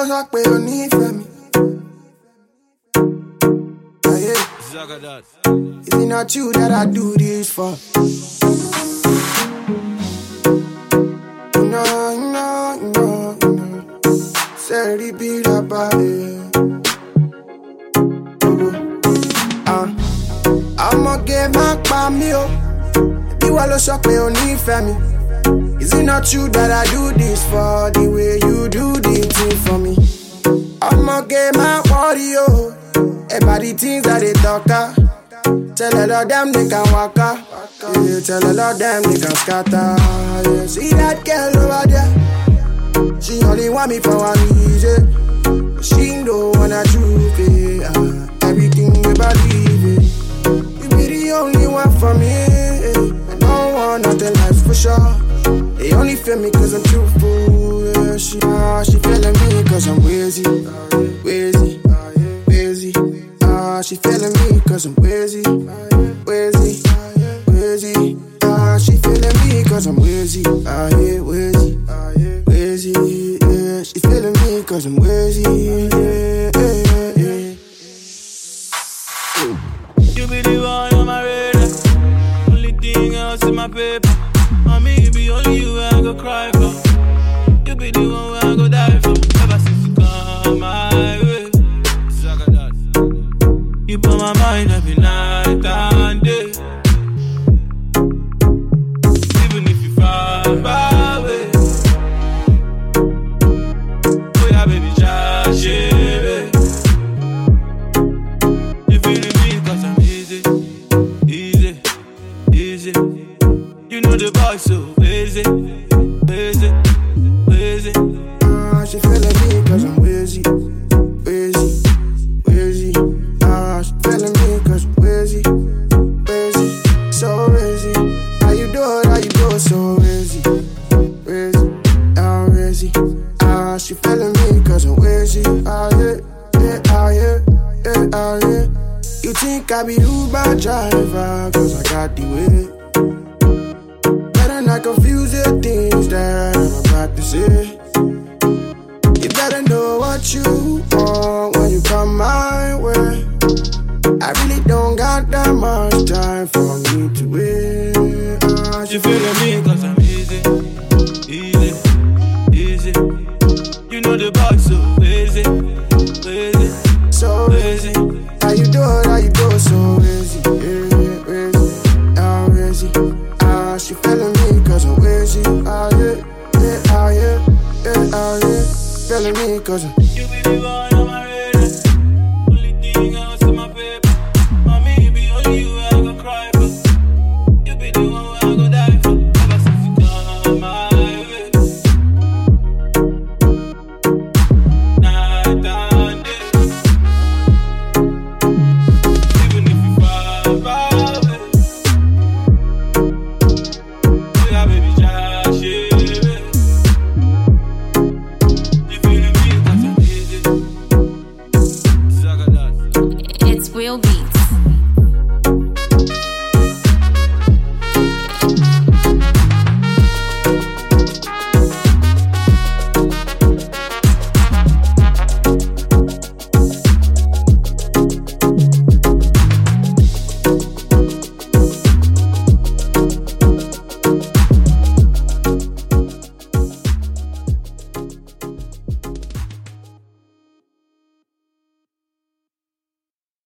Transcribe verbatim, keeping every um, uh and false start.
ló sọ pé o nífẹ̀ẹ́ mi? Zagadat. Is it not you that I do this for? No, no, no, no. Say repeat about it. Uh, I'ma get my pamio. You all so pay on me. Is it not you that I do this for? The way you do the thing for me. I'ma get my audio. About the things that they talk uh. Tell a lot of them they can walk uh. Yeah, tell a lot of them they can scatter. Yeah, see that girl over there? She only want me for one reason. She don't wanna choose it. Uh, everything you believe it. You be the only one for me. I don't want nothing else for sure. They only feel me cause I'm truthful. Yeah, she, uh, she feeling me cause I'm wheezy. Wheezy. Wheezy. Uh, she feeling me cause I'm wheezy. Wheezy. Wheezy. Uh, she feeling me cause I'm wheezy. Uh, yeah, wheezy. Wheezy. Yeah, she feeling me cause I'm wheezy. Yeah, yeah, yeah. You be the one on my radar. Only thing else in my paper. Mommy, it be only you I go cry for. You be the one where I go die for. Ever since you come my way. You put my mind every night and day. Even if you far away. Oh yeah, baby, just share. You feeling me cause I'm easy. Easy, easy. You know the boy so easy. Easy, easy. Uh, she feeling me cause I'm wheezy. Wheezy, wheezy. Uh, she feeling me cause I'm wheezy. Wheezy, so wheezy. How you do it, how you do it so wheezy. Wheezy, uh, wheezy. Uh, she feeling me cause I'm wheezy. Ah, yeah, yeah, ah, yeah, yeah, ah, yeah. You think I be Uber driver cause I got the way. Better not confuse the things that I'm about to say. You better know what you want when you come my way. I really don't got that much time for me to wait. Uh, She feeling me cause I'm easy. Easy, easy. You know the boy so easy. Easy, so easy. how you do it, how you do it so easy. Yeah, easy, uh, easy. Uh, she feeling me cause I'm easy. Ah, yeah, yeah, ah, yeah, yeah, ah, yeah. Feeling me cause I'm You be the one